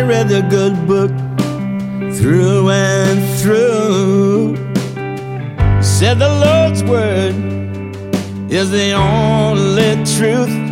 read the good book through and through. Said the Lord's word is the only truth.